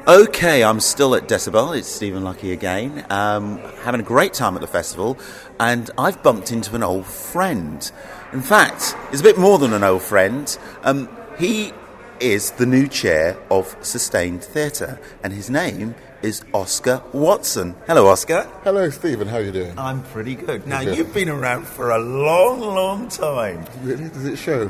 Okay, I'm still at Decibel. It's Stephen Lucky again. Having a great time at the festival, and I've bumped into an old friend. In fact, it's a bit more than an old friend. He is the new chair of Sustained Theatre, and his name is Oscar Watson. Hello, Oscar. Hello, Stephen. How are you doing? I'm pretty good. Now, you've been around for a long, long time. Really? Does it show?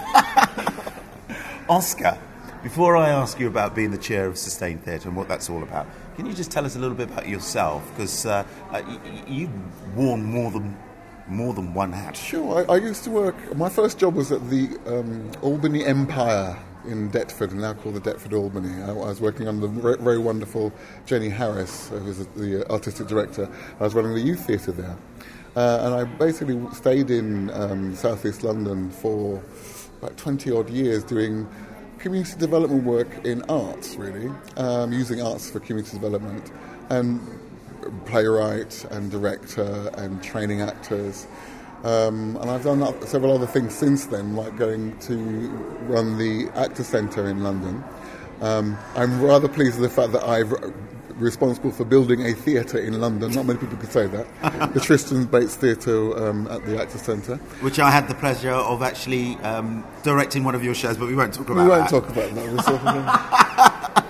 Oscar, before I ask you about being the chair of Sustained Theatre and what that's all about, can you just tell us a little bit about yourself? Because you've worn more than one hat. Sure. I used to work... My first job was at the Albany Empire in Deptford, now called the Deptford Albany. I was working under the very wonderful Jenny Harris, who was the artistic director. I was running the youth theatre there. And I basically stayed in South East London for about 20-odd years doing community development work in arts, really, using arts for community development, and playwright and director and training actors. And I've done several other things since then, like going to run the Actor Centre in London. I'm rather pleased with the fact that I'm responsible for building a theatre in London. Not many people could say that. The Tristan Bates Theatre at the Actor Centre. Which I had the pleasure of actually directing one of your shows, but we won't talk about that. We won't talk about that.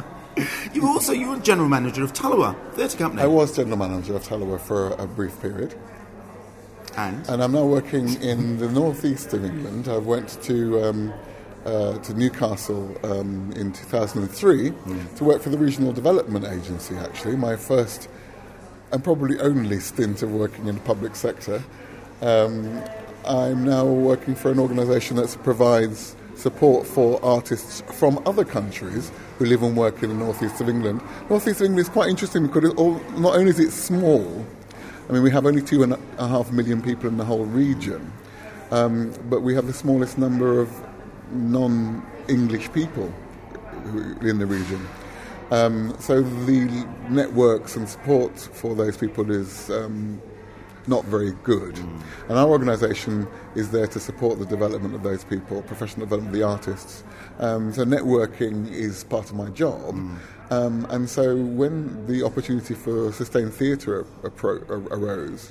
You were general manager of Tullowa Theatre Company. I was general manager of Tullowa for a brief period. And I'm now working in the northeast of England. I went to Newcastle in 2003 to work for the Regional Development Agency, actually. My first and probably only stint of working in the public sector. I'm now working for an organisation that provides support for artists from other countries who live and work in the northeast of England. Northeast of England is quite interesting because not only is it small, I mean, we have only 2.5 million people in the whole region, but we have the smallest number of non-English people in the region. So the networks and support for those people is not very good. And our organisation is there to support the development of those people, professional development of the artists. So networking is part of my job. And so when the opportunity for Sustained Theatre arose,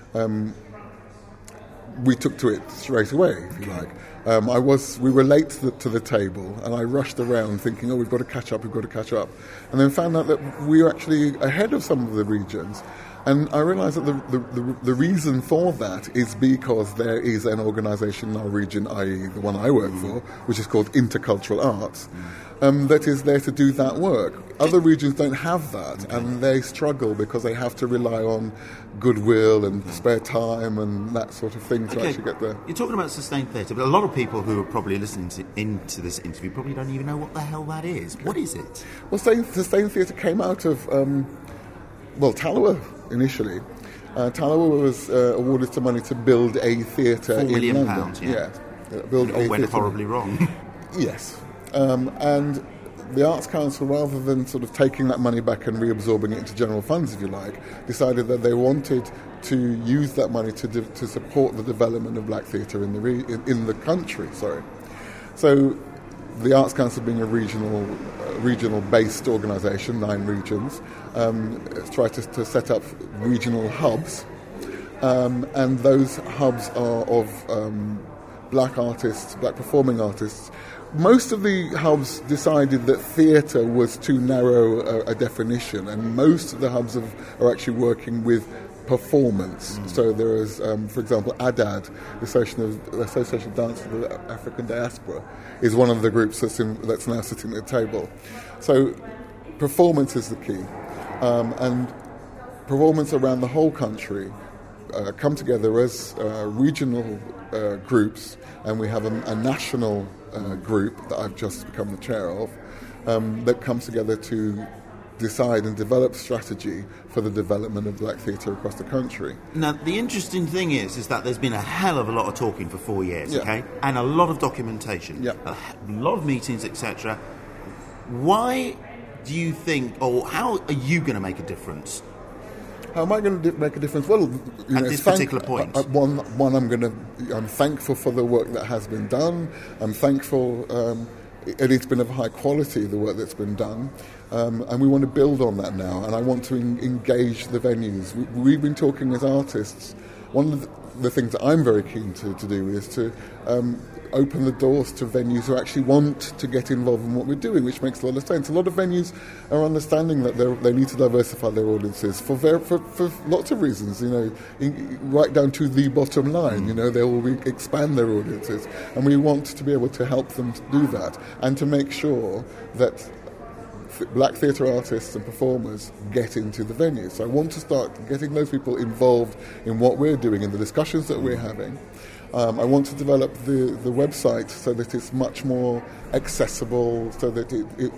we took to it straight away, if you like. We were late to the table, and I rushed around thinking, we've got to catch up, and then found out that we were actually ahead of some of the regions. And I realised that the reason for that is because there is an organisation in our region, i.e. the one I work for, which is called Intercultural Arts, that is there to do that work. Other regions don't have that, and they struggle because they have to rely on goodwill and spare time and that sort of thing to actually get there. You're talking about Sustained Theatre, but a lot of people who are probably listening into this interview probably don't even know what the hell that is. What is it? Well, Sustained Theatre came out of, Tullowa initially. Tullowa was awarded some money to build a theatre in £4 London. million, It went horribly wrong. Yes. And the Arts Council, rather than sort of taking that money back and reabsorbing it into general funds, if you like, decided that they wanted to use that money to support the development of black theatre in the country. So the Arts Council, being a regional-based organisation, 9 regions, tried to set up regional hubs, and those hubs are of black artists, black performing artists. Most of the hubs decided that theatre was too narrow a definition, and most of the hubs are actually working with performance. So there is, for example, ADAD, the Association of Dance for the African Diaspora, is one of the groups that's now sitting at the table. So performance is the key, and performance around the whole country come together as regional groups, and we have a national group that I've just become the chair of, that comes together to decide and develop strategy for the development of black theatre across the country. Now, the interesting thing is that there's been a hell of a lot of talking for 4 years, okay? And a lot of documentation, a lot of meetings, etc. Why do you think, or how are you going to make a difference? How am I going to make a difference? Well, at this particular point. I'm thankful for the work that has been done. I'm thankful, and it's been of high quality, the work that's been done. And we want to build on that now, and I want to engage the venues. We've been talking as artists. One of the things that I'm very keen to do is to open the doors to venues who actually want to get involved in what we're doing, which makes a lot of sense. A lot of venues are understanding that they need to diversify their audiences for lots of reasons, right down to the bottom line. They will expand their audiences, and we want to be able to help them do that and to make sure that black theatre artists and performers get into the venues. So I want to start getting those people involved in what we're doing, in the discussions that we're having. I want to develop the website so that it's much more accessible, so that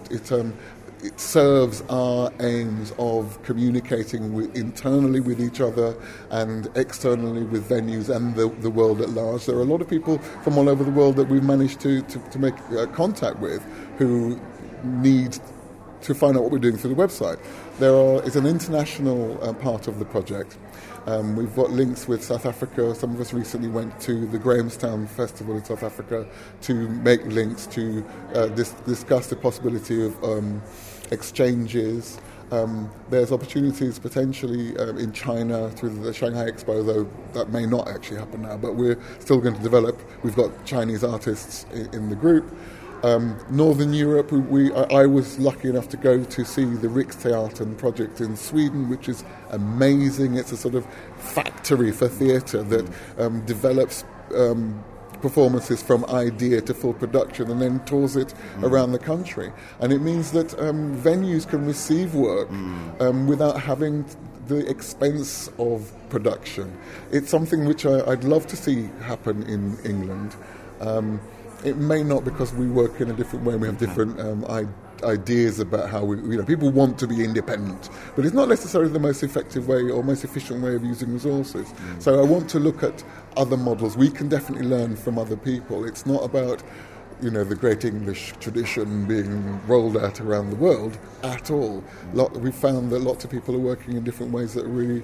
it serves our aims of communicating internally with each other and externally with venues and the world at large. There are a lot of people from all over the world that we've managed to make contact with who need to find out what we're doing through the website. It's an international part of the project. We've got links with South Africa. Some of us recently went to the Grahamstown Festival in South Africa to make links to discuss the possibility of exchanges. There's opportunities potentially in China through the Shanghai Expo, though that may not actually happen now, but we're still going to develop. We've got Chinese artists in the group. Northern Europe, I was lucky enough to go to see the Riksteatern project in Sweden, which is amazing. It's a sort of factory for theatre that develops performances from idea to full production and then tours it around the country. And it means that venues can receive work without having the expense of production. It's something which I'd love to see happen in England. It may not, because we work in a different way. We have different ideas about how people want to be independent, but it's not necessarily the most effective way or most efficient way of using resources. So I want to look at other models. We can definitely learn from other people. It's not about the great English tradition being rolled out around the world at all. We found that lots of people are working in different ways that are really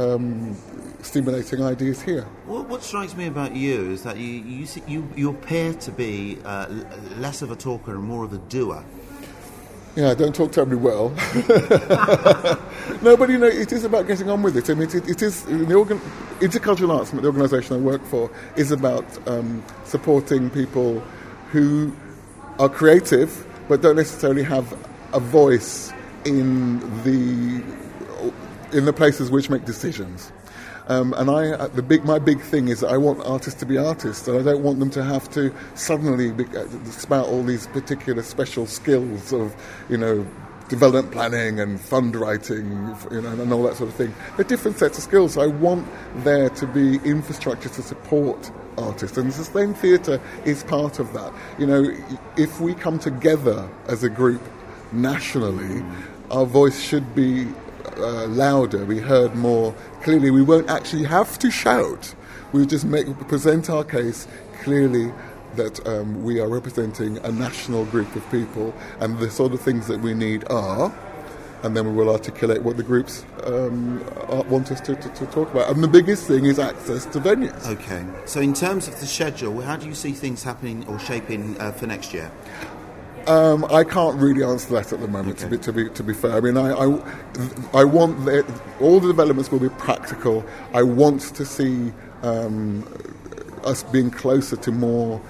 stimulating ideas here. What strikes me about you is that you appear to be less of a talker and more of a doer. Yeah, I don't talk terribly well. No, but it is about getting on with it. I mean, it is Intercultural Arts, the organisation I work for, is about supporting people who are creative but don't necessarily have a voice in the places which make decisions. And my big thing is that I want artists to be artists, and I don't want them to have to suddenly spout all these particular special skills of, development planning and fund writing, and all that sort of thing. They're different sets of skills. So I want there to be infrastructure to support artists, and Sustained Theatre is part of that. If we come together as a group nationally, our voice should be louder, be heard more clearly. We won't actually have to shout. We'll just present our case clearly that we are representing a national group of people, and the sort of things that we need are, and then we will articulate what the groups want us to talk about. And the biggest thing is access to venues. Okay. So in terms of the schedule, how do you see things happening or shaping for next year? I can't really answer that at the moment. Okay. To be fair, I mean, I want all the developments will be practical. I want to see us being closer to more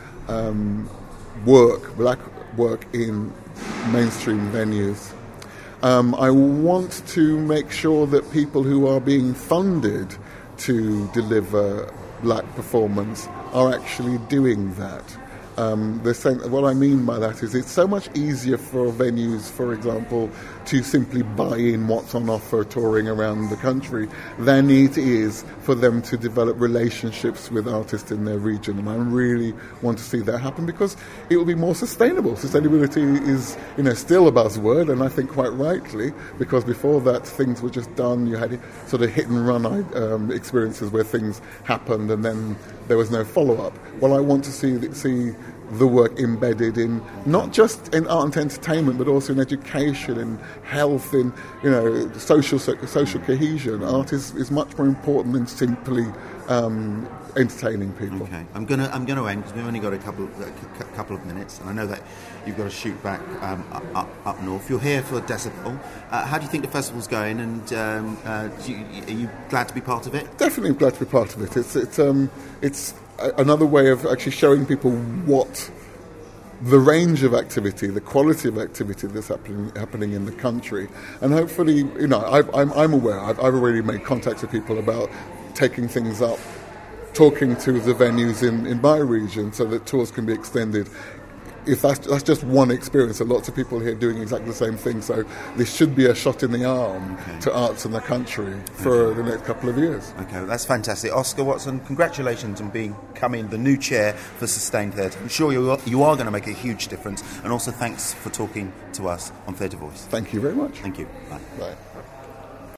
black work in mainstream venues. I want to make sure that people who are being funded to deliver black performance are actually doing that. What I mean by that is it's so much easier for venues, for example, to simply buy in what's on offer touring around the country than it is for them to develop relationships with artists in their region. And I really want to see that happen because it will be more sustainable. Sustainability is, still a buzzword, and I think quite rightly, because before that things were just done. You had sort of hit and run experiences where things happened and then there was no follow-up. Well, I want to see the work embedded in not just in art and entertainment, but also in education, in health, in social cohesion. Art is much more important than simply entertaining people. Okay, I'm gonna end because we've only got a couple of minutes, and I know that you've got to shoot back up north. You're here for Decibel. How do you think the festival's going? And are you glad to be part of it? Definitely glad to be part of it. It's another way of actually showing people what the range of activity, the quality of activity that's happening in the country, and hopefully, I'm aware. I've already made contacts with people about taking things up, talking to the venues in my region, so that tours can be extended. If that's just one experience, and lots of people here doing exactly the same thing. So this should be a shot in the arm to arts in the country for the next couple of years. Okay, that's fantastic. Oscar Watson, congratulations on becoming the new chair for Sustained Theatre. I'm sure you are going to make a huge difference. And also thanks for talking to us on Theatre Voice. Thank you very much. Thank you. Bye. Bye.